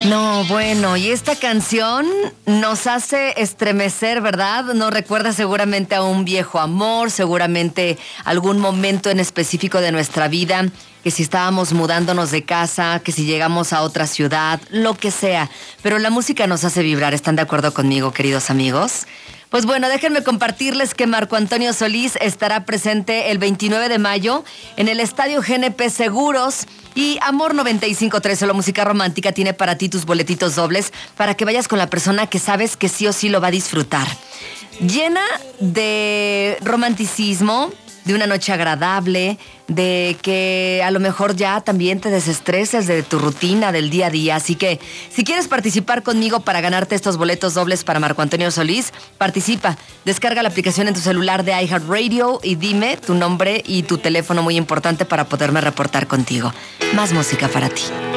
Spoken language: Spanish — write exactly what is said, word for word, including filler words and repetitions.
No, bueno, y esta canción nos hace estremecer, ¿verdad? Nos recuerda seguramente a un viejo amor, seguramente algún momento en específico de nuestra vida, que si estábamos mudándonos de casa, que si llegamos a otra ciudad, lo que sea. Pero la música nos hace vibrar, ¿están de acuerdo conmigo, queridos amigos? Pues bueno, déjenme compartirles que Marco Antonio Solís estará presente el veintinueve de mayo en el Estadio G N P Seguros, y Amor noventa y cinco punto tres, solo música romántica, tiene para ti tus boletitos dobles para que vayas con la persona que sabes que sí o sí lo va a disfrutar. Llena de romanticismo, de una noche agradable, de que a lo mejor ya también te desestreses de tu rutina del día a día. Así que si quieres participar conmigo para ganarte estos boletos dobles para Marco Antonio Solís, participa. Descarga la aplicación en tu celular de iHeartRadio y dime tu nombre y tu teléfono, muy importante para poderme reportar contigo. Más música para ti.